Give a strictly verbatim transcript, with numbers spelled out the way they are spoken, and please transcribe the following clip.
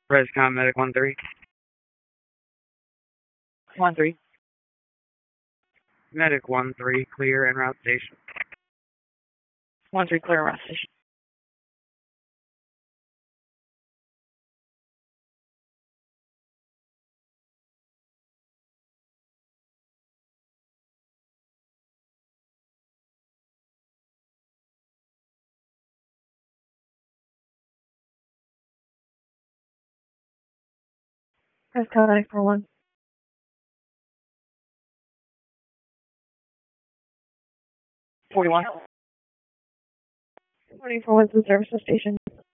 Rescom Medic one three. one three. Medic one three, clear en route station. one three, clear route station. Rescom Medic four one. forty-one. forty-four was the service station.